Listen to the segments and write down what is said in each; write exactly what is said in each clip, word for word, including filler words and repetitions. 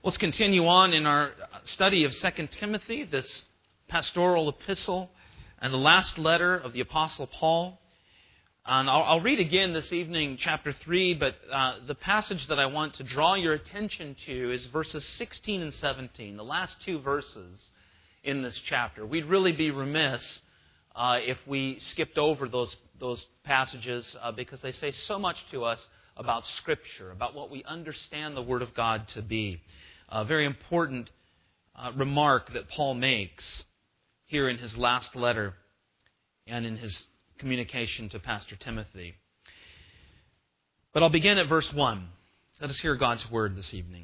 Let's continue on in our study of Second Timothy, this pastoral epistle and the last letter of the Apostle Paul. And I'll, I'll read again this evening chapter three, but uh, the passage that I want to draw your attention to is verses sixteen and seventeen, the last two verses in this chapter. We'd really be remiss uh, if we skipped over those, those passages uh, because they say so much to us about Scripture, about what we understand the Word of God to be. A very important uh, remark that Paul makes here in his last letter and in his communication to Pastor Timothy. But I'll begin at verse one. Let us hear God's Word this evening.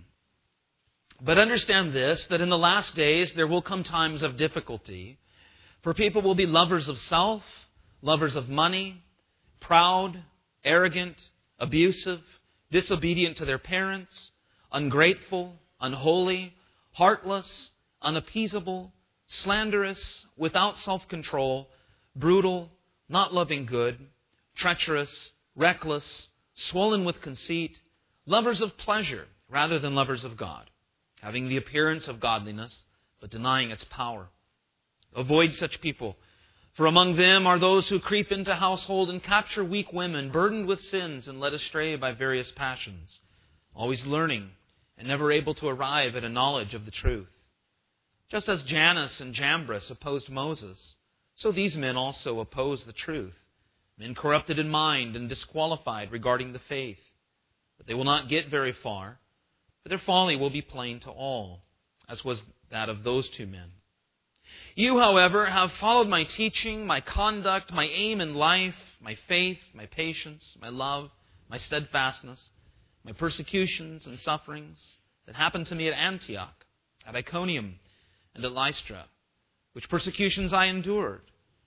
But understand this, that in the last days there will come times of difficulty, for people will be lovers of self, lovers of money, proud, arrogant, abusive, disobedient to their parents, ungrateful, unholy, heartless, unappeasable, slanderous, without self-control, brutal, not loving good, treacherous, reckless, swollen with conceit, lovers of pleasure rather than lovers of God, having the appearance of godliness, but denying its power. Avoid such people, for among them are those who creep into household and capture weak women, burdened with sins and led astray by various passions, always learning and never able to arrive at a knowledge of the truth. Just as Jannes and Jambres opposed Moses, so these men also oppose the truth, men corrupted in mind and disqualified regarding the faith. But they will not get very far, for their folly will be plain to all, as was that of those two men. You, however, have followed my teaching, my conduct, my aim in life, my faith, my patience, my love, my steadfastness, my persecutions and sufferings that happened to me at Antioch, at Iconium, and at Lystra, which persecutions I endured.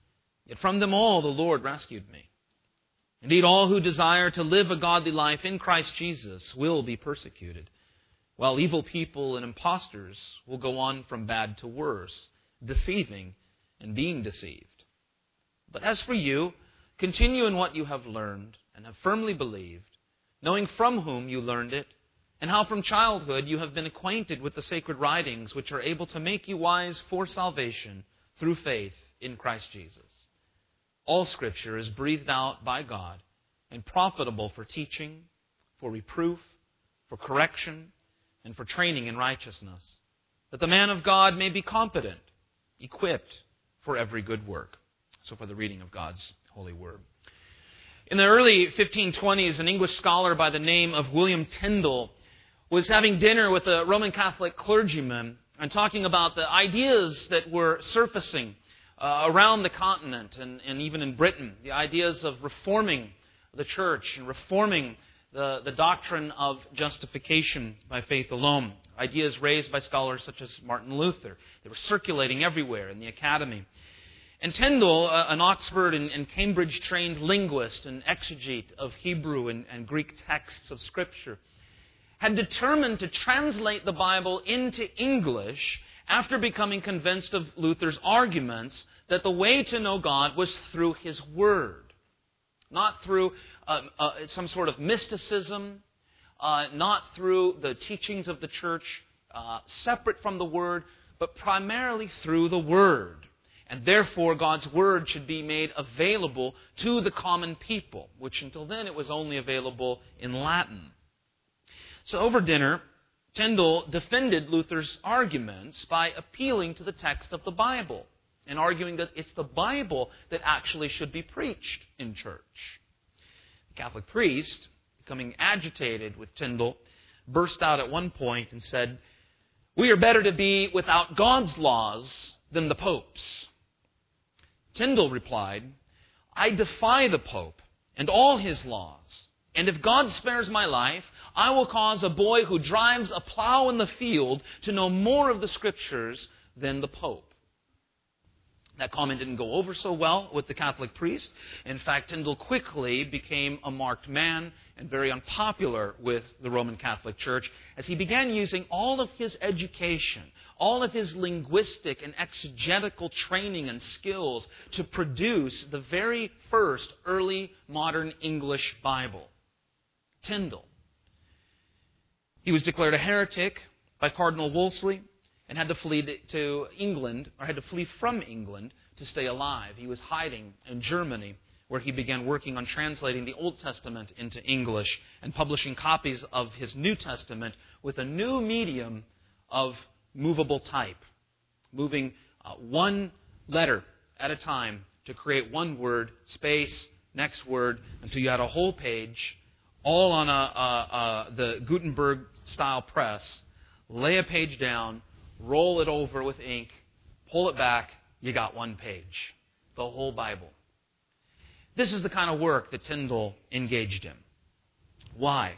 Yet from them all the Lord rescued me. Indeed, all who desire to live a godly life in Christ Jesus will be persecuted, while evil people and impostors will go on from bad to worse, deceiving and being deceived. But as for you, continue in what you have learned and have firmly believed, knowing from whom you learned it, and how from childhood you have been acquainted with the sacred writings which are able to make you wise for salvation through faith in Christ Jesus. All Scripture is breathed out by God and profitable for teaching, for reproof, for correction, and for training in righteousness, that the man of God may be competent, equipped for every good work. So for the reading of God's holy word. In the early fifteen twenties, an English scholar by the name of William Tyndale was having dinner with a Roman Catholic clergyman and talking about the ideas that were surfacing uh, around the continent and, and even in Britain, the ideas of reforming the church and reforming the, the doctrine of justification by faith alone. Ideas raised by scholars such as Martin Luther. They were circulating everywhere in the academy. And Tyndale, an Oxford and Cambridge-trained linguist and exegete of Hebrew and, and Greek texts of Scripture, had determined to translate the Bible into English after becoming convinced of Luther's arguments that the way to know God was through His Word, not through uh, uh, some sort of mysticism, uh, not through the teachings of the church uh, separate from the Word, but primarily through the Word. And therefore, God's Word should be made available to the common people, which until then it was only available in Latin. So over dinner, Tyndale defended Luther's arguments by appealing to the text of the Bible and arguing that it's the Bible that actually should be preached in church. The Catholic priest, becoming agitated with Tyndale, burst out at one point and said, "We are better to be without God's laws than the Pope's." Tyndale replied, "I defy the Pope and all his laws. And if God spares my life, I will cause a boy who drives a plow in the field to know more of the Scriptures than the Pope." That comment didn't go over so well with the Catholic priest. In fact, Tyndale quickly became a marked man and very unpopular with the Roman Catholic Church as he began using all of his education, all of his linguistic and exegetical training and skills to produce the very first early modern English Bible. Tyndale. He was declared a heretic by Cardinal Wolsey and had to flee to England, or had to flee from England to stay alive. He was hiding in Germany, where he began working on translating the Old Testament into English and publishing copies of his New Testament with a new medium of movable type, moving uh, one letter at a time to create one word, space, next word, until you had a whole page, all on a, a, a, the Gutenberg-style press. Lay a page down, roll it over with ink, pull it back, you got one page. The whole Bible. This is the kind of work that Tyndale engaged in. Why?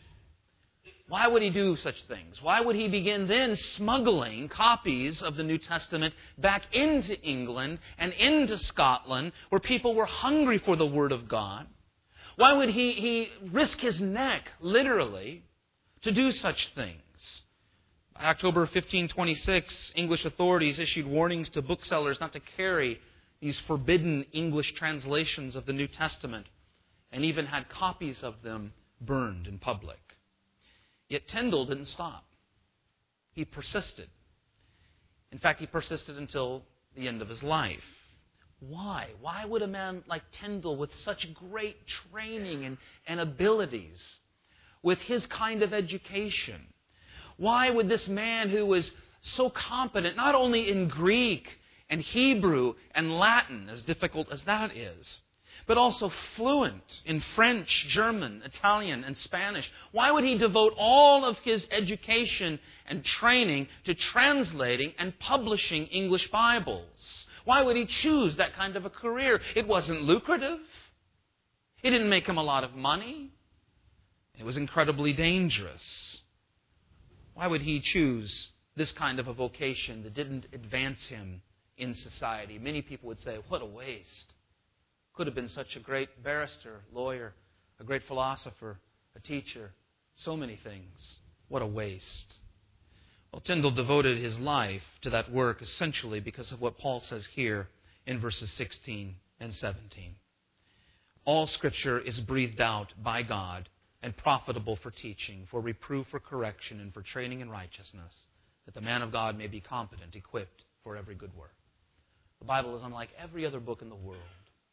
Why would he do such things? Why would he begin then smuggling copies of the New Testament back into England and into Scotland, where people were hungry for the Word of God? Why would he, he risk his neck, literally, to do such things? By October fifteen twenty-six, English authorities issued warnings to booksellers not to carry these forbidden English translations of the New Testament, and even had copies of them burned in public. Yet Tyndale didn't stop. He persisted. In fact, he persisted until the end of his life. Why? Why would a man like Tyndale, with such great training and, and abilities, with his kind of education, why would this man who was so competent, not only in Greek and Hebrew and Latin, as difficult as that is, but also fluent in French, German, Italian, and Spanish, why would he devote all of his education and training to translating and publishing English Bibles? Why would he choose that kind of a career? It wasn't lucrative. It didn't make him a lot of money. It was incredibly dangerous. Why would he choose this kind of a vocation that didn't advance him in society? Many people would say, what a waste. Could have been such a great barrister, lawyer, a great philosopher, a teacher, so many things. What a waste. Well, Tyndale devoted his life to that work essentially because of what Paul says here in verses sixteen and seventeen. All Scripture is breathed out by God and profitable for teaching, for reproof, for correction, and for training in righteousness, that the man of God may be competent, equipped for every good work. The Bible is unlike every other book in the world.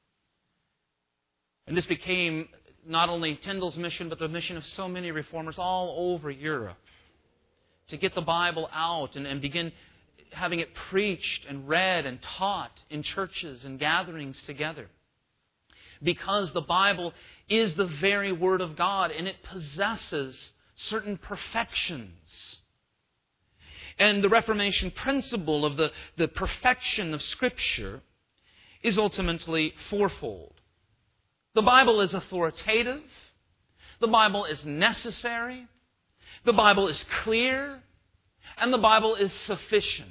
And this became not only Tyndale's mission, but the mission of so many reformers all over Europe, to get the Bible out and, and begin having it preached and read and taught in churches and gatherings together. Because the Bible is the very Word of God, and it possesses certain perfections. And the Reformation principle of the, the perfection of Scripture is ultimately fourfold. The Bible is authoritative. The Bible is necessary. The Bible is clear. And the Bible is sufficient.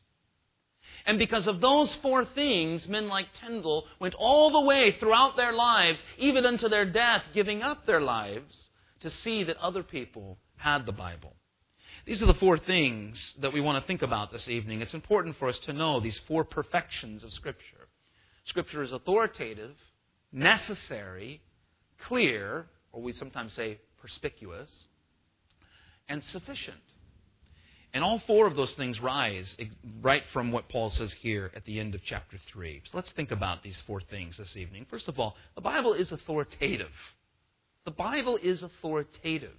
And because of those four things, men like Tyndale went all the way throughout their lives, even unto their death, giving up their lives to see that other people had the Bible. These are the four things that we want to think about this evening. It's important for us to know these four perfections of Scripture. Scripture is authoritative, necessary, clear, or we sometimes say perspicuous, and sufficient. And all four of those things rise right from what Paul says here at the end of chapter three. So let's think about these four things this evening. First of all, the Bible is authoritative. The Bible is authoritative.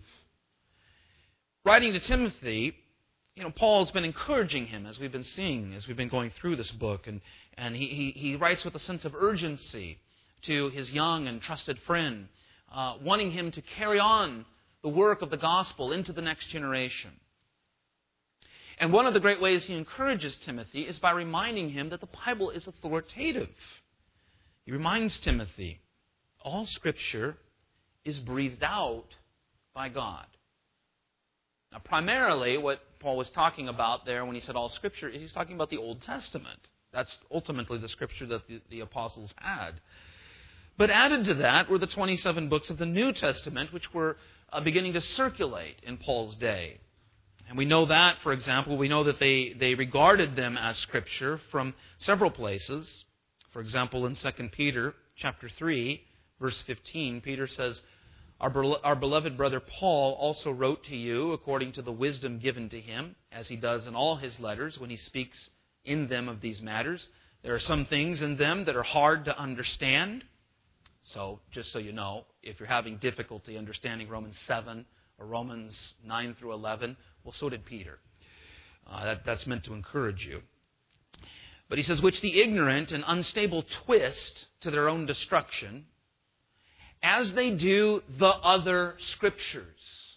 Writing to Timothy, you know, Paul's been encouraging him, as we've been seeing, as we've been going through this book. And, and he, he, he writes with a sense of urgency to his young and trusted friend, uh, wanting him to carry on the work of the gospel into the next generation. And one of the great ways he encourages Timothy is by reminding him that the Bible is authoritative. He reminds Timothy, all Scripture is breathed out by God. Now, primarily, what Paul was talking about there when he said all Scripture, he's talking about the Old Testament. That's ultimately the Scripture that the, the apostles had. But added to that were the twenty-seven books of the New Testament, which were uh, beginning to circulate in Paul's day. And we know that, for example, we know that they, they regarded them as Scripture from several places. For example, in Second Peter chapter three, verse fifteen, Peter says, Our, belo- our beloved brother Paul also wrote to you according to the wisdom given to him, as he does in all his letters when he speaks in them of these matters. There are some things in them that are hard to understand. So, just so you know, if you're having difficulty understanding Romans seven or Romans nine through eleven, well, so did Peter. Uh, that, that's meant to encourage you. But he says, which the ignorant and unstable twist to their own destruction, as they do the other Scriptures.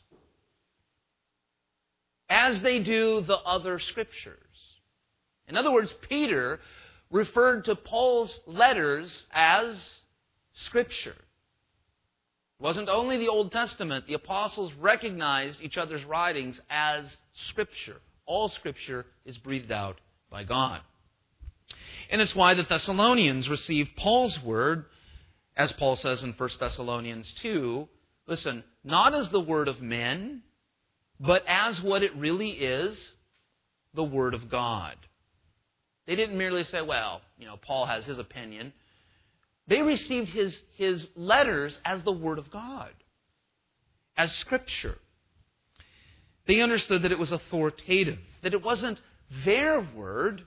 As they do the other Scriptures. In other words, Peter referred to Paul's letters as Scripture. It wasn't only the Old Testament. The apostles recognized each other's writings as Scripture. All Scripture is breathed out by God. And it's why the Thessalonians received Paul's word, as Paul says in First Thessalonians two, listen, not as the word of men, but as what it really is, the Word of God. They didn't merely say, well, you know, Paul has his opinion. They received his, his letters as the Word of God, as Scripture. They understood that it was authoritative, that it wasn't their word.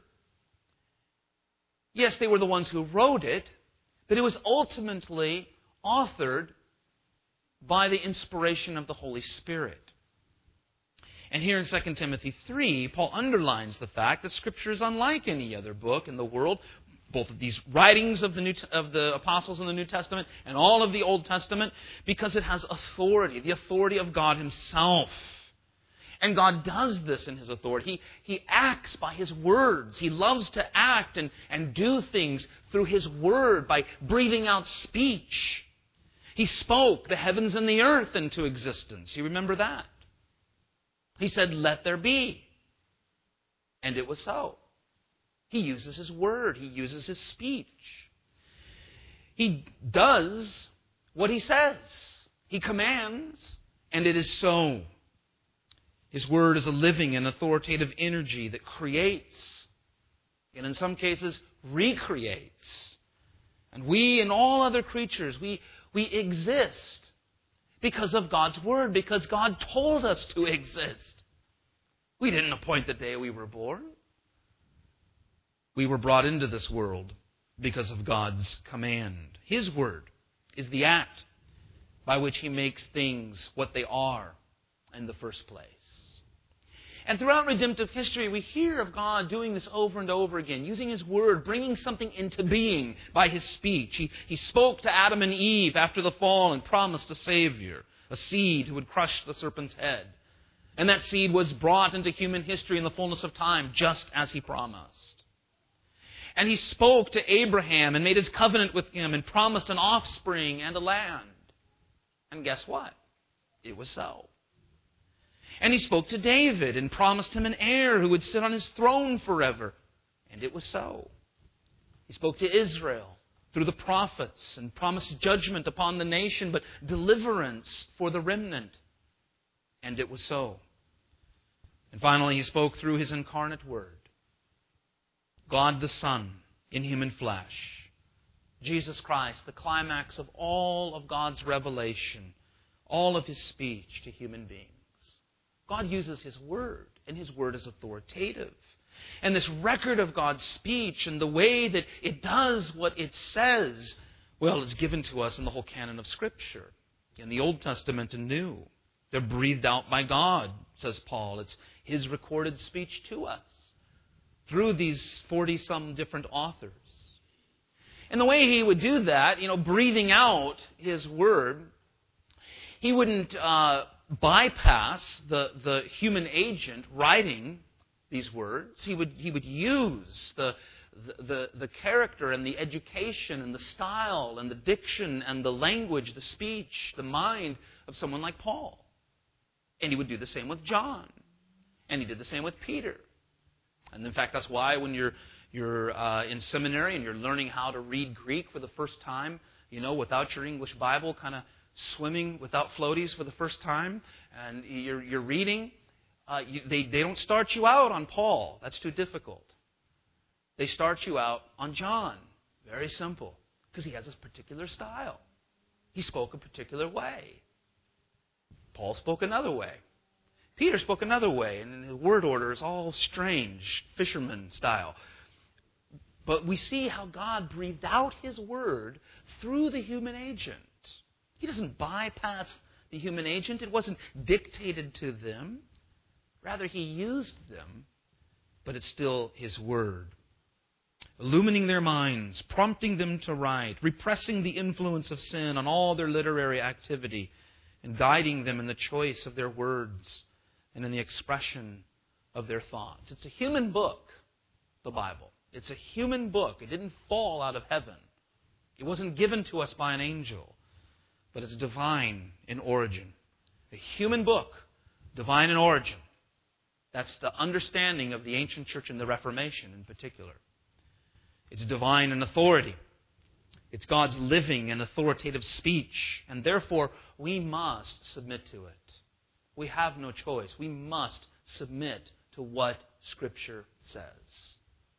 Yes, they were the ones who wrote it, but it was ultimately authored by the inspiration of the Holy Spirit. And here in Second Timothy three, Paul underlines the fact that Scripture is unlike any other book in the world, both of these writings of the, New, of the apostles in the New Testament and all of the Old Testament, because it has authority, the authority of God Himself. And God does this in His authority. He, he acts by His words. He loves to act and, and do things through His word by breathing out speech. He spoke the heavens and the earth into existence. You remember that? He said, let there be. And it was so. He uses His word. He uses His speech. He does what He says. He commands, and it is so. His word is a living and authoritative energy that creates, and in some cases recreates. And we and all other creatures, we, we exist because of God's word, because God told us to exist. We didn't appoint the day we were born. We were brought into this world because of God's command. His word is the act by which He makes things what they are in the first place. And throughout redemptive history, we hear of God doing this over and over again, using His word, bringing something into being by His speech. He, he spoke to Adam and Eve after the fall and promised a Savior, a seed who would crush the serpent's head. And that seed was brought into human history in the fullness of time, just as He promised. And He spoke to Abraham and made His covenant with him and promised an offspring and a land. And guess what? It was so. And He spoke to David and promised him an heir who would sit on his throne forever. And it was so. He spoke to Israel through the prophets and promised judgment upon the nation, but deliverance for the remnant. And it was so. And finally, He spoke through His incarnate Word. God the Son in human flesh. Jesus Christ, the climax of all of God's revelation, all of His speech to human beings. God uses His word, and His word is authoritative. And this record of God's speech and the way that it does what it says, well, it's given to us in the whole canon of Scripture, in the Old Testament and New. They're breathed out by God, says Paul. It's His recorded speech to us through these forty-some different authors. And the way He would do that, you know, breathing out His word, He wouldn't uh, bypass the, the human agent writing these words. He would, he would use the, the, the, the character and the education and the style and the diction and the language, the speech, the mind of someone like Paul. And He would do the same with John. And He did the same with Peter. And in fact, that's why when you're, you're uh, in seminary and you're learning how to read Greek for the first time, you know, without your English Bible, kind of swimming without floaties for the first time, and you're, you're reading, uh, you, they, they don't start you out on Paul. That's too difficult. They start you out on John. Very simple. Because he has this particular style. He spoke a particular way. Paul spoke another way. Peter spoke another way, and the word order is all strange, fisherman style. But we see how God breathed out His word through the human agent. He doesn't bypass the human agent. It wasn't dictated to them. Rather, He used them, but it's still His word. Illumining their minds, prompting them to write, repressing the influence of sin on all their literary activity, and guiding them in the choice of their words and in the expression of their thoughts. It's a human book, the Bible. It's a human book. It didn't fall out of heaven. It wasn't given to us by an angel, but it's divine in origin. A human book, divine in origin. That's the understanding of the ancient church and the Reformation in particular. It's divine in authority. It's God's living and authoritative speech, and therefore we must submit to it. We have no choice. We must submit to what Scripture says.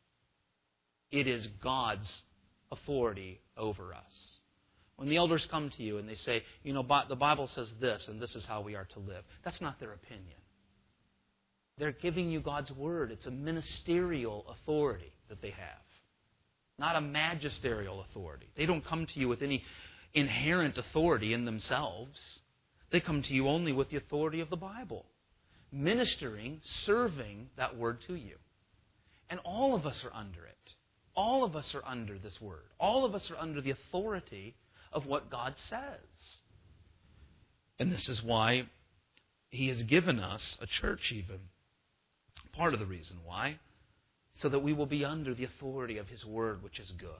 It is God's authority over us. When the elders come to you and they say, you know, the Bible says this, and this is how we are to live, that's not their opinion. They're giving you God's Word. It's a ministerial authority that they have, not a magisterial authority. They don't come to you with any inherent authority in themselves. They come to you only with the authority of the Bible, ministering, serving that Word to you. And all of us are under it. All of us are under this Word. All of us are under the authority of what God says. And this is why He has given us a church even. Part of the reason why. So that we will be under the authority of His Word, which is good.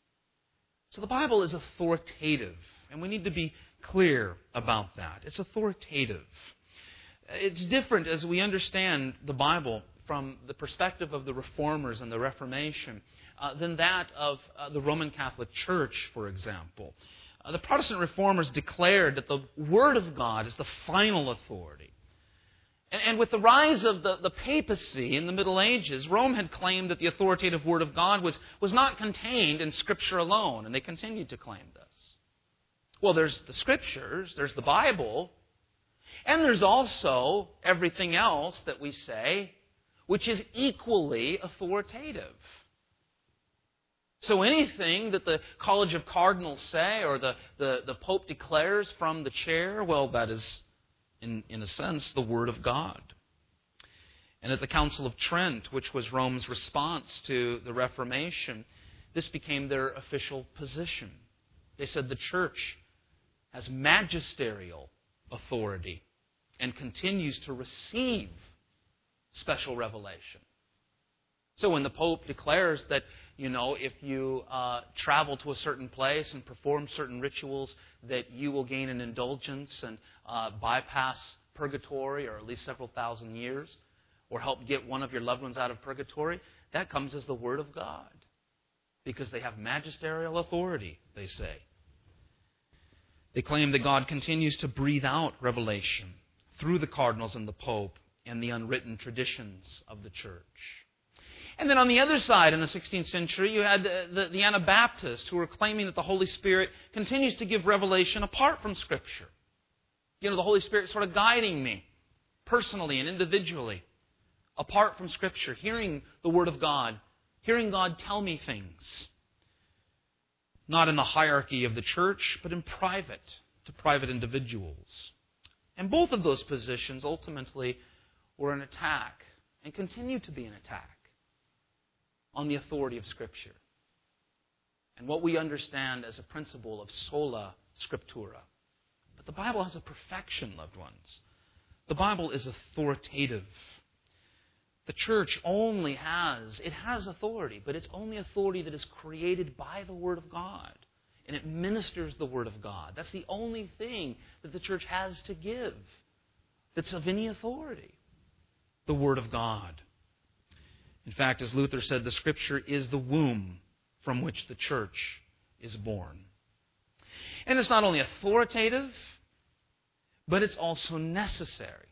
So the Bible is authoritative, and we need to be clear about that. It's authoritative. It's different as we understand the Bible from the perspective of the Reformers and the Reformation uh, than that of uh, the Roman Catholic Church, for example. Uh, the Protestant Reformers declared that the Word of God is the final authority. And, and with the rise of the, the papacy in the Middle Ages, Rome had claimed that the authoritative Word of God was, was not contained in Scripture alone, and they continued to claim this. Well, there's the Scriptures, there's the Bible, and there's also everything else that we say, which is equally authoritative. So anything that the College of Cardinals say or the, the, the Pope declares from the chair, well, that is, in, in a sense, the Word of God. And at the Council of Trent, which was Rome's response to the Reformation, this became their official position. They said the Church has magisterial authority and continues to receive special revelation. So when the Pope declares that, you know, if you uh, travel to a certain place and perform certain rituals, that you will gain an indulgence and uh, bypass purgatory, or at least several thousand years, or help get one of your loved ones out of purgatory, that comes as the Word of God. Because they have magisterial authority, they say. They claim that God continues to breathe out revelation through the cardinals and the Pope and the unwritten traditions of the Church. And then on the other side, in the sixteenth century, you had the, the, the Anabaptists who were claiming that the Holy Spirit continues to give revelation apart from Scripture. You know, the Holy Spirit sort of guiding me personally and individually apart from Scripture, hearing the Word of God, hearing God tell me things. Not in the hierarchy of the church, but in private, to private individuals. And both of those positions ultimately were an attack, and continue to be an attack, on the authority of Scripture and what we understand as a principle of sola scriptura. But the Bible has a perfection, loved ones. The Bible is authoritative. The church only has, it has authority, but it's only authority that is created by the Word of God. And it ministers the Word of God. That's the only thing that the church has to give that's of any authority. The Word of God. In fact, as Luther said, the Scripture is the womb from which the church is born. And it's not only authoritative, but it's also necessary.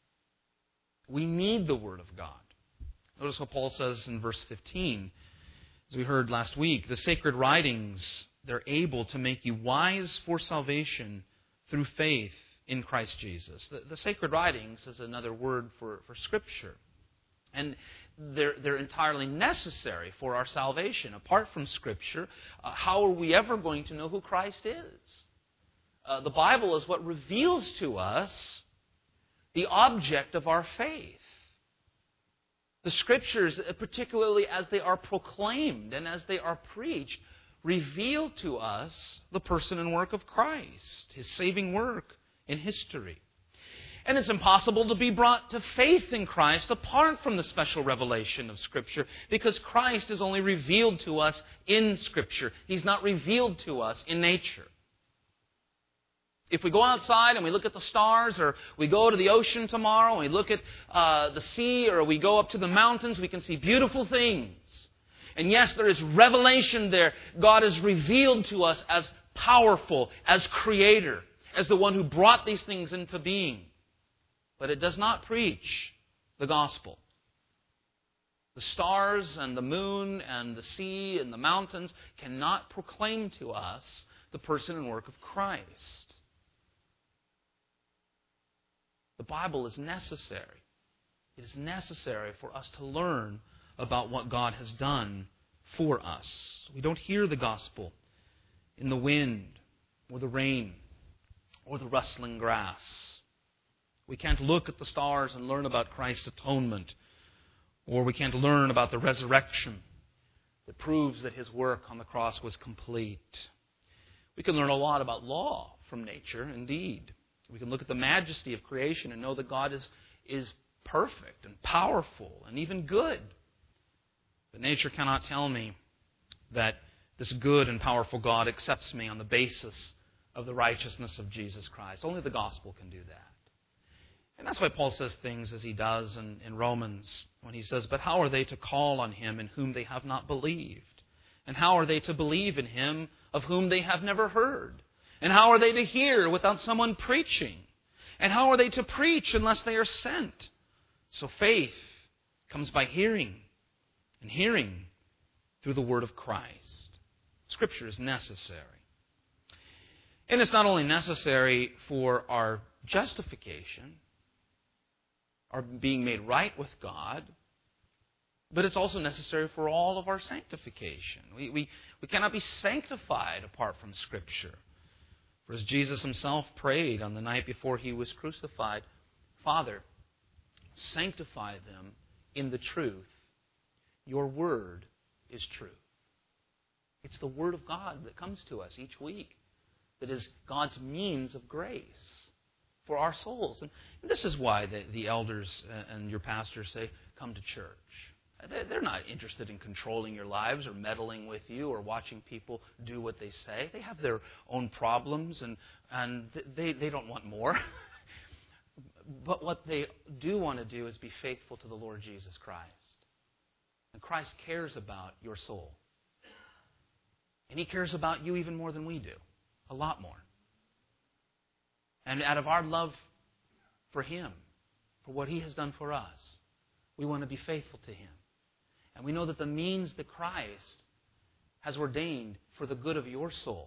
We need the Word of God. Notice what Paul says in verse fifteen. As we heard last week, the sacred writings, they're able to make you wise for salvation through faith in Christ Jesus. The, the sacred writings is another word for, for Scripture. And they're, they're entirely necessary for our salvation. Apart from Scripture, uh, how are we ever going to know who Christ is? Uh, the Bible is what reveals to us the object of our faith. The Scriptures, particularly as they are proclaimed and as they are preached, reveal to us the person and work of Christ, His saving work in history. And it's impossible to be brought to faith in Christ apart from the special revelation of Scripture, because Christ is only revealed to us in Scripture. He's not revealed to us in nature. If we go outside and we look at the stars, or we go to the ocean tomorrow and we look at uh, the sea, or we go up to the mountains, we can see beautiful things. And yes, there is revelation there. God is revealed to us as powerful, as Creator, as the one who brought these things into being. But it does not preach the gospel. The stars and the moon and the sea and the mountains cannot proclaim to us the person and work of Christ. The Bible is necessary. It is necessary for us to learn about what God has done for us. We don't hear the gospel in the wind or the rain or the rustling grass. We can't look at the stars and learn about Christ's atonement, or we can't learn about the resurrection that proves that His work on the cross was complete. We can learn a lot about law from nature, indeed. We can look at the majesty of creation and know that God is, is perfect and powerful and even good. But nature cannot tell me that this good and powerful God accepts me on the basis of the righteousness of Jesus Christ. Only the gospel can do that. And that's why Paul says things as he does in, in Romans, when he says, "But how are they to call on Him in whom they have not believed? And how are they to believe in Him of whom they have never heard? And how are they to hear without someone preaching? And how are they to preach unless they are sent?" So faith comes by hearing, and hearing through the word of Christ. Scripture is necessary. And it's not only necessary for our justification, our being made right with God, but it's also necessary for all of our sanctification. We, we, we cannot be sanctified apart from Scripture. For as Jesus Himself prayed on the night before He was crucified, "Father, sanctify them in the truth. Your word is truth." It's the Word of God that comes to us each week that is God's means of grace for our souls. And this is why the, the elders and your pastors say, come to church. They're not interested in controlling your lives or meddling with you or watching people do what they say. They have their own problems, and, and they, they don't want more. But what they do want to do is be faithful to the Lord Jesus Christ. And Christ cares about your soul. And He cares about you even more than we do. A lot more. And out of our love for Him, for what He has done for us, we want to be faithful to Him. And we know that the means that Christ has ordained for the good of your soul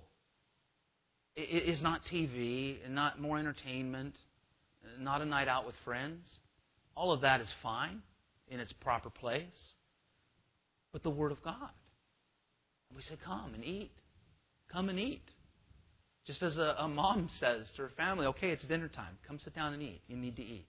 is not T V, and not more entertainment, not a night out with friends. All of that is fine in its proper place. But the Word of God. We say, come and eat. Come and eat. Just as a, a mom says to her family, okay, it's dinner time. Come sit down and eat. You need to eat.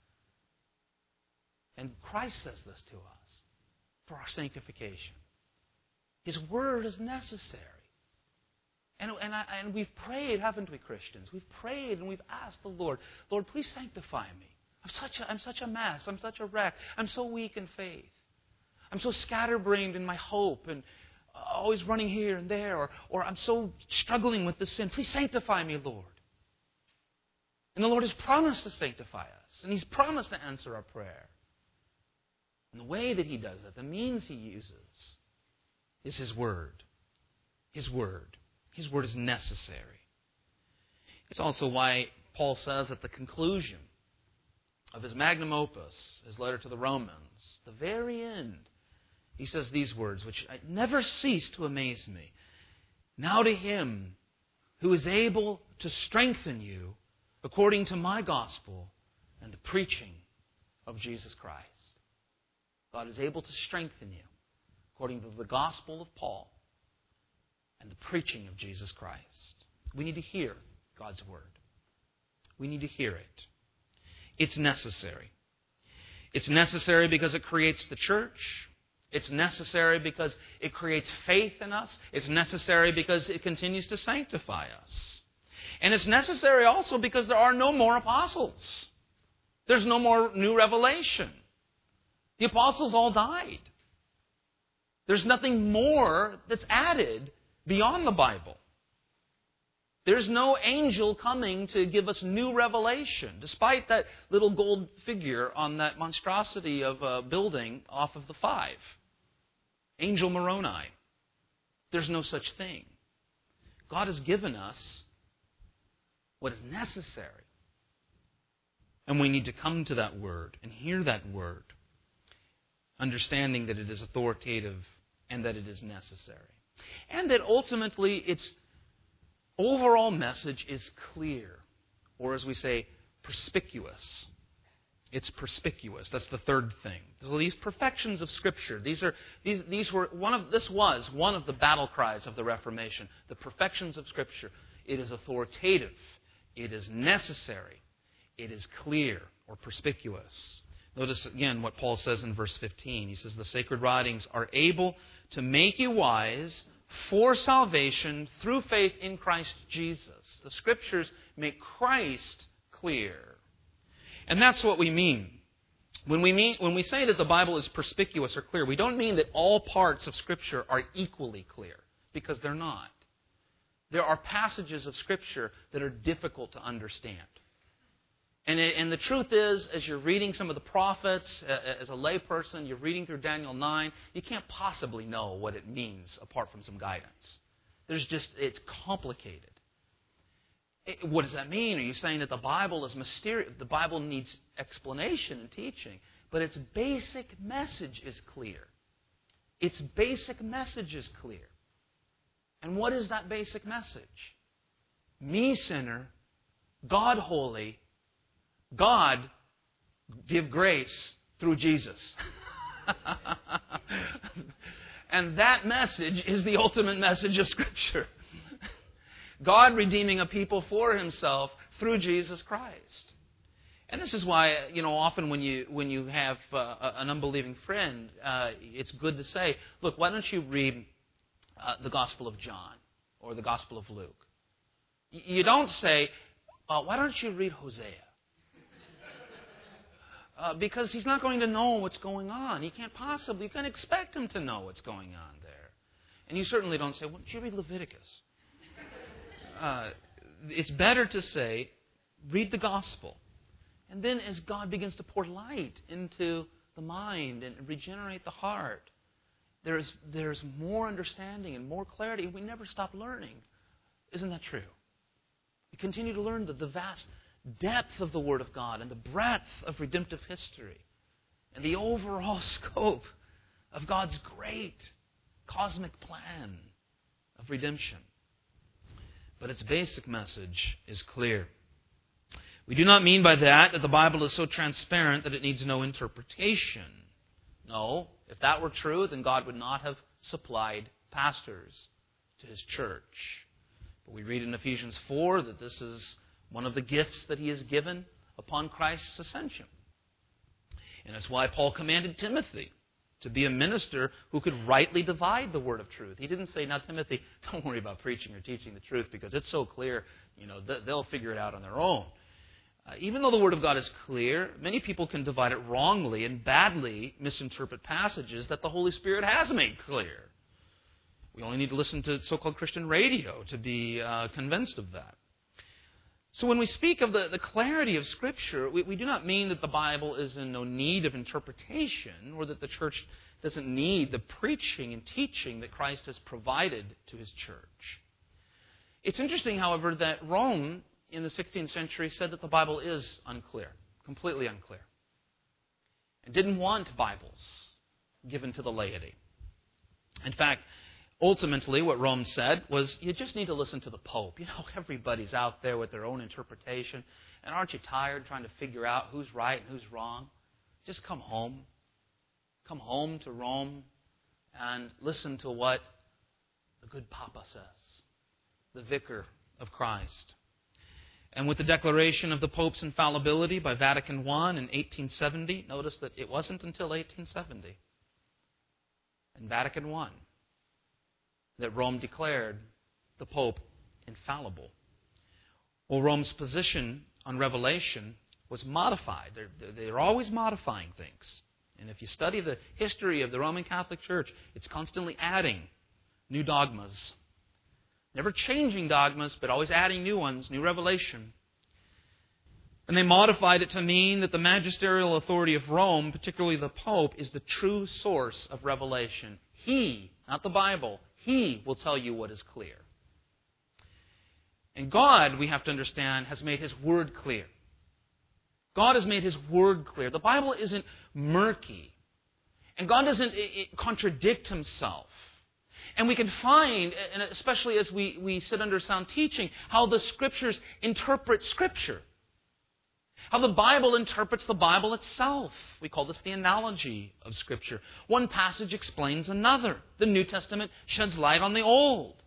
And Christ says this to us for our sanctification. His Word is necessary. And, and, I, and we've prayed, haven't we, Christians? We've prayed and we've asked the Lord, Lord, please sanctify me. I'm such a, I'm such a mess. I'm such a wreck. I'm so weak in faith. I'm so scatterbrained in my hope and always running here and there. Or, or I'm so struggling with this sin. Please sanctify me, Lord. And the Lord has promised to sanctify us. And He's promised to answer our prayer. And the way that He does that, the means He uses, is His Word. His Word. His Word is necessary. It's also why Paul says at the conclusion of his magnum opus, his letter to the Romans, the very end, he says these words, which never cease to amaze me. Now to Him who is able to strengthen you according to my gospel and the preaching of Jesus Christ. God is able to strengthen you according to the gospel of Paul and the preaching of Jesus Christ. We need to hear God's Word. We need to hear it. It's necessary. It's necessary because it creates the church. It's necessary because it creates faith in us. It's necessary because it continues to sanctify us. And it's necessary also because there are no more apostles. There's no more new revelation. The apostles all died. There's nothing more that's added beyond the Bible. There's no angel coming to give us new revelation, despite that little gold figure on that monstrosity of a building off of the five. Angel Moroni. There's no such thing. God has given us what is necessary. And we need to come to that Word and hear that Word, understanding that it is authoritative and that it is necessary. And that ultimately its overall message is clear, or as we say, perspicuous. It's perspicuous. That's the third thing. So these perfections of Scripture, these are these these were one of this was one of the battle cries of the Reformation. The perfections of Scripture. It is authoritative. It is necessary. It is clear or perspicuous. Notice again what Paul says in verse fifteen. He says, the sacred writings are able to make you wise for salvation through faith in Christ Jesus. The Scriptures make Christ clear. And that's what we mean. When we mean when we say that the Bible is perspicuous or clear, we don't mean that all parts of Scripture are equally clear, because they're not. There are passages of Scripture that are difficult to understand. And, it, and the truth is, as you're reading some of the prophets, uh, as a layperson, you're reading through Daniel nine, you can't possibly know what it means apart from some guidance. There's just, it's complicated. It, what does that mean? Are you saying that the Bible is mysterious? The Bible needs explanation and teaching, but its basic message is clear. Its basic message is clear. And what is that basic message? Me, sinner, God holy, God give grace through Jesus. And that message is the ultimate message of Scripture. God redeeming a people for Himself through Jesus Christ. And this is why, you know, often when you when you have uh, an unbelieving friend, uh, it's good to say, look, why don't you read uh, the Gospel of John or the Gospel of Luke? You don't say, uh, why don't you read Hosea? Uh, because he's not going to know what's going on. He can't possibly, you can't expect him to know what's going on there. And you certainly don't say, well, did you read Leviticus? Uh, it's better to say, read the gospel. And then as God begins to pour light into the mind and regenerate the heart, there's, there's more understanding and more clarity. We never stop learning. Isn't that true? We continue to learn the, the vast depth of the Word of God and the breadth of redemptive history and the overall scope of God's great cosmic plan of redemption. But its basic message is clear. We do not mean by that that the Bible is so transparent that it needs no interpretation. No, if that were true, then God would not have supplied pastors to His church. But we read in Ephesians four that this is one of the gifts that He has given upon Christ's ascension. And that's why Paul commanded Timothy to be a minister who could rightly divide the word of truth. He didn't say, now, Timothy, don't worry about preaching or teaching the truth because it's so clear, you know, they'll figure it out on their own. Uh, even though the Word of God is clear, many people can divide it wrongly and badly misinterpret passages that the Holy Spirit has made clear. We only need to listen to so-called Christian radio to be uh, convinced of that. So when we speak of the, the clarity of Scripture, we, we do not mean that the Bible is in no need of interpretation or that the church doesn't need the preaching and teaching that Christ has provided to His church. It's interesting, however, that Rome in the sixteenth century said that the Bible is unclear, completely unclear, and didn't want Bibles given to the laity. In fact, Ultimately, what Rome said was, you just need to listen to the Pope. You know, everybody's out there with their own interpretation. And aren't you tired trying to figure out who's right and who's wrong? Just come home. Come home to Rome and listen to what the good Papa says, the vicar of Christ. And with the declaration of the Pope's infallibility by Vatican One in eighteen seventy, notice that it wasn't until eighteen seventy, in Vatican One, that Rome declared the Pope infallible. Well, Rome's position on revelation was modified. They're, they're always modifying things. And if you study the history of the Roman Catholic Church, it's constantly adding new dogmas. Never changing dogmas, but always adding new ones, new revelation. And they modified it to mean that the magisterial authority of Rome, particularly the Pope, is the true source of revelation. He, not the Bible, He will tell you what is clear. And God, we have to understand, has made His Word clear. God has made His Word clear. The Bible isn't murky. And God doesn't contradict Himself. And we can find, and especially as we, we sit under sound teaching, how the Scriptures interpret Scripture. How the Bible interprets the Bible itself. We call this the analogy of Scripture. One passage explains another. The New Testament sheds light on the Old.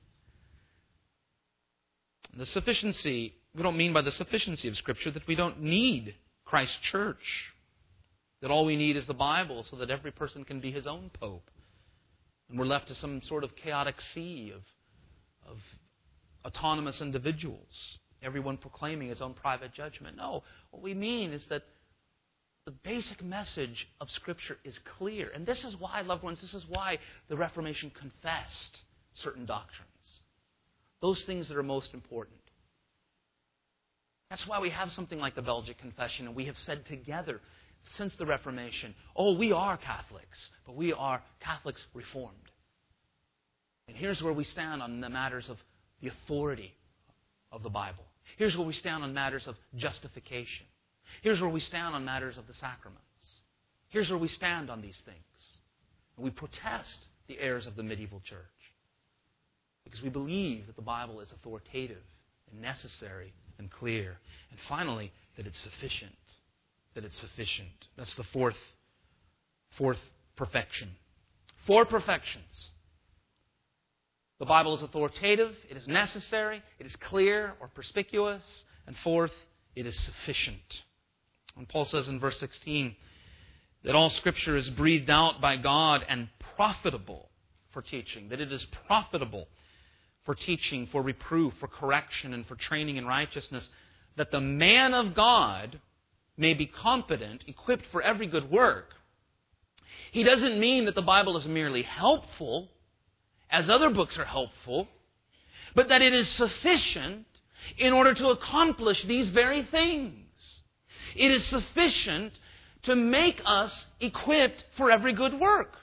The sufficiency, we don't mean by the sufficiency of Scripture that we don't need Christ's church. That all we need is the Bible so that every person can be his own pope. And we're left to some sort of chaotic sea of, of autonomous individuals, everyone proclaiming his own private judgment. No, what we mean is that the basic message of Scripture is clear. And this is why, loved ones, this is why the Reformation confessed certain doctrines. Those things that are most important. That's why we have something like the Belgic Confession, and we have said together since the Reformation, oh, we are Catholics, but we are Catholics Reformed. And here's where we stand on the matters of the authority of the Bible. Here's where we stand on matters of justification. Here's where we stand on matters of the sacraments. Here's where we stand on these things. And we protest the errors of the medieval church because we believe that the Bible is authoritative and necessary and clear. And finally, that it's sufficient. That it's sufficient. That's the fourth, fourth perfection. Four perfections. The Bible is authoritative, it is necessary, it is clear or perspicuous, and fourth, it is sufficient. And Paul says in verse sixteen that all Scripture is breathed out by God and profitable for teaching, that it is profitable for teaching, for reproof, for correction, and for training in righteousness, that the man of God may be competent, equipped for every good work. He doesn't mean that the Bible is merely helpful, as other books are helpful, but that it is sufficient in order to accomplish these very things. It is sufficient to make us equipped for every good work.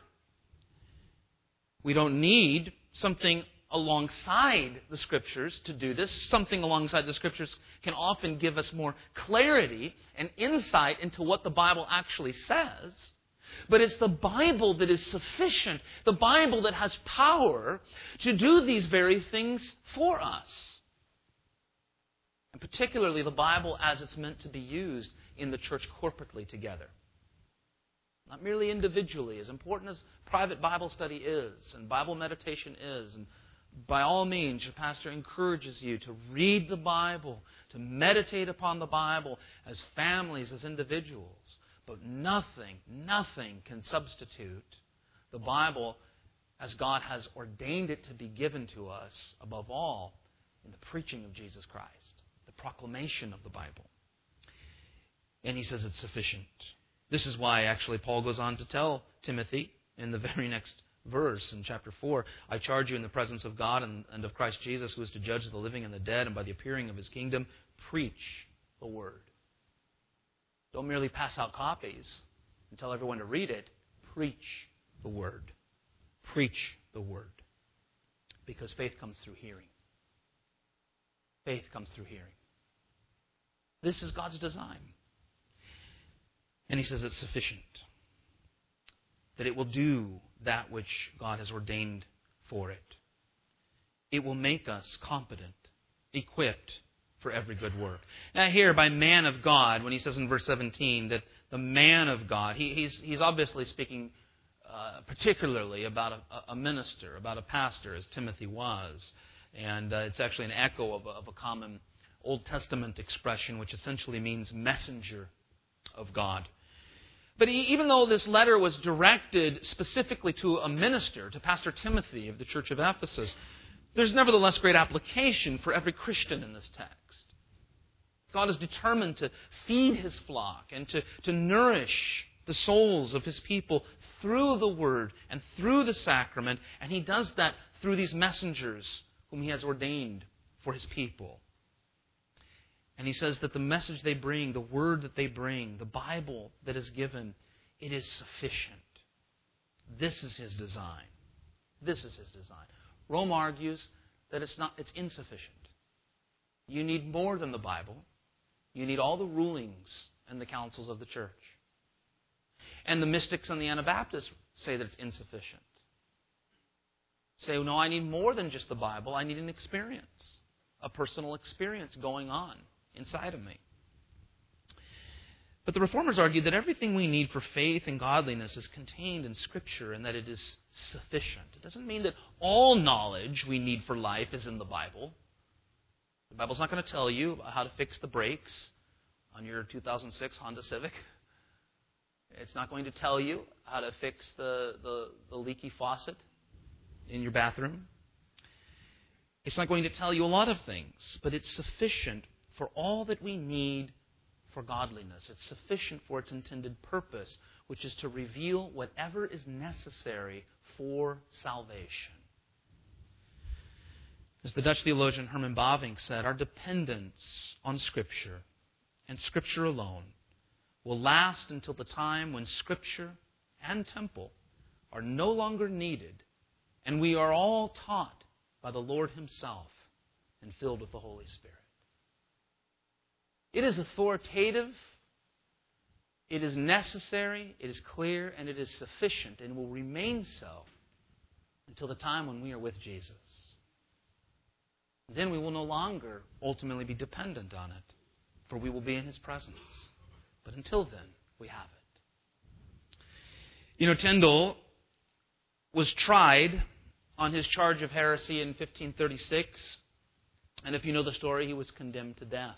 We don't need something alongside the Scriptures to do this. Something alongside the Scriptures can often give us more clarity and insight into what the Bible actually says. But it's the Bible that is sufficient, the Bible that has power to do these very things for us. And particularly the Bible as it's meant to be used in the church corporately together. Not merely individually, as important as private Bible study is and Bible meditation is. And by all means, your pastor encourages you to read the Bible, to meditate upon the Bible as families, as individuals. But nothing, nothing can substitute the Bible as God has ordained it to be given to us, above all, in the preaching of Jesus Christ, the proclamation of the Bible. And he says it's sufficient. This is why, actually, Paul goes on to tell Timothy in the very next verse in chapter four, I charge you in the presence of God and, and of Christ Jesus, who is to judge the living and the dead, and by the appearing of His kingdom, preach the Word. Don't merely pass out copies and tell everyone to read it. Preach the Word. Preach the Word. Because faith comes through hearing. Faith comes through hearing. This is God's design. And he says it's sufficient. That it will do that which God has ordained for it. It will make us competent, equipped for every good work. Now here, by man of God, when he says in verse seventeen that the man of God, he, he's, he's obviously speaking uh, particularly about a, a minister, about a pastor, as Timothy was. And uh, it's actually an echo of a, of a common Old Testament expression, which essentially means messenger of God. But even though this letter was directed specifically to a minister, to Pastor Timothy of the church of Ephesus, there's nevertheless great application for every Christian in this text. God is determined to feed His flock and to, to nourish the souls of His people through the Word and through the sacrament, and He does that through these messengers whom He has ordained for His people. And He says that the message they bring, the Word that they bring, the Bible that is given, it is sufficient. This is His design. This is His design. Rome argues that it's not, it's insufficient. You need more than the Bible. You need all the rulings and the councils of the church. And the mystics and the Anabaptists say that it's insufficient. Say, no, I need more than just the Bible. I need an experience, a personal experience going on inside of me. But the Reformers argued that everything we need for faith and godliness is contained in Scripture and that it is sufficient. It doesn't mean that all knowledge we need for life is in the Bible. The Bible's not going to tell you how to fix the brakes on your two thousand six Honda Civic. It's not going to tell you how to fix the, the, the leaky faucet in your bathroom. It's not going to tell you a lot of things, but it's sufficient for all that we need for godliness. It's sufficient for its intended purpose, which is to reveal whatever is necessary for salvation. As the Dutch theologian Herman Bavinck said, our dependence on Scripture and Scripture alone will last until the time when Scripture and temple are no longer needed and we are all taught by the Lord Himself and filled with the Holy Spirit. It is authoritative, it is necessary, it is clear, and it is sufficient, and will remain so until the time when we are with Jesus. Then we will no longer ultimately be dependent on it, for we will be in His presence. But until then, we have it. You know, Tyndale was tried on his charge of heresy in fifteen thirty-six, and if you know the story, he was condemned to death.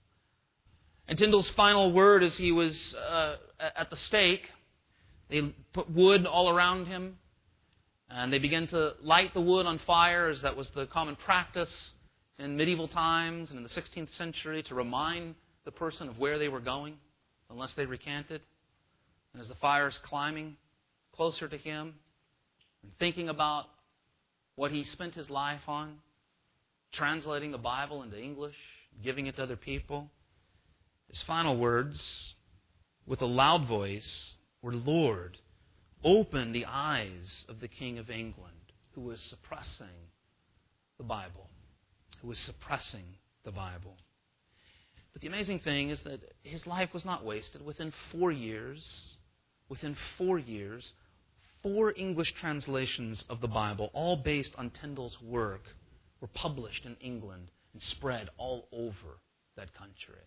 And Tyndale's final word as he was uh, at the stake, they put wood all around him, and they began to light the wood on fire, as that was the common practice in medieval times and in the sixteenth century, to remind the person of where they were going, unless they recanted. And as the fire is climbing closer to him, and thinking about what he spent his life on, translating the Bible into English, giving it to other people, his final words, with a loud voice, were, "Lord, open the eyes of the King of England," who was suppressing the Bible, who was suppressing the Bible. But the amazing thing is that his life was not wasted. Within four years, within four years, four English translations of the Bible, all based on Tyndale's work, were published in England and spread all over that country.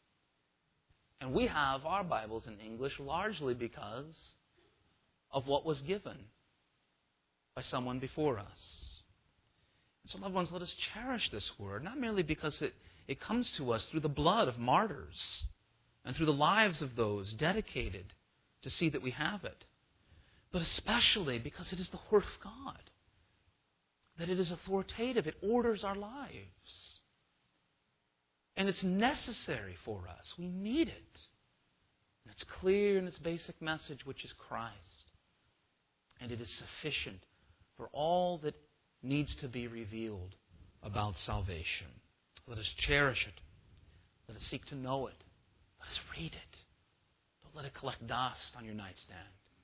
And we have our Bibles in English largely because of what was given by someone before us. And so, loved ones, let us cherish this Word, not merely because it, it comes to us through the blood of martyrs and through the lives of those dedicated to see that we have it, but especially because it is the Word of God, that it is authoritative, it orders our lives. And it's necessary for us. We need it. And it's clear in its basic message, which is Christ. And it is sufficient for all that needs to be revealed about salvation. Let us cherish it. Let us seek to know it. Let us read it. Don't let it collect dust on your nightstand.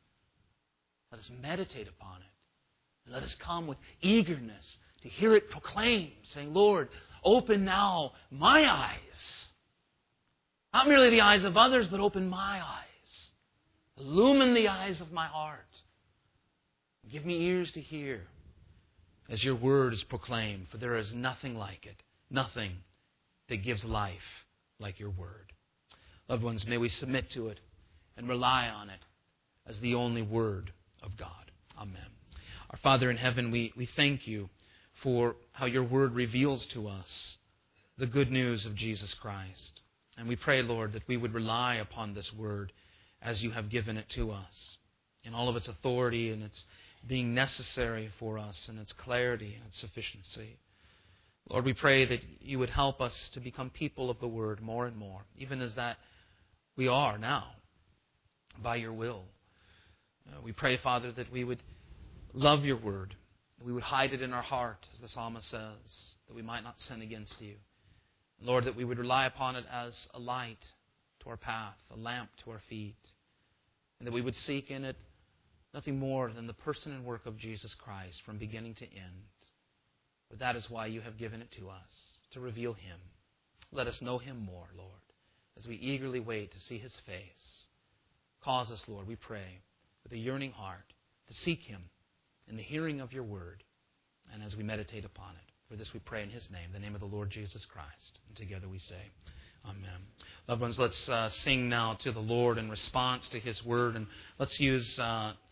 Let us meditate upon it. And let us come with eagerness to hear it proclaimed, saying, "Lord, open now my eyes." Not merely the eyes of others, but open my eyes. Illumine the eyes of my heart. Give me ears to hear as your word is proclaimed, for there is nothing like it, nothing that gives life like your word. Loved ones, may we submit to it and rely on it as the only word of God. Amen. Our Father in heaven, we, we thank you for how your word reveals to us the good news of Jesus Christ. And we pray, Lord, that we would rely upon this word as you have given it to us, in all of its authority and its being necessary for us, and its clarity and its sufficiency. Lord, we pray that you would help us to become people of the word more and more, even as that we are now, by your will. Uh, we pray, Father, that we would love your word, that we would hide it in our heart, as the psalmist says, that we might not sin against you. Lord, that we would rely upon it as a light to our path, a lamp to our feet, and that we would seek in it nothing more than the person and work of Jesus Christ from beginning to end. But that is why you have given it to us, to reveal him. Let us know him more, Lord, as we eagerly wait to see his face. Cause us, Lord, we pray, with a yearning heart, to seek him in the hearing of your word, and as we meditate upon it. For this we pray in his name, the name of the Lord Jesus Christ. And together we say, Amen. Loved ones, let's uh, sing now to the Lord in response to his word, and let's use uh,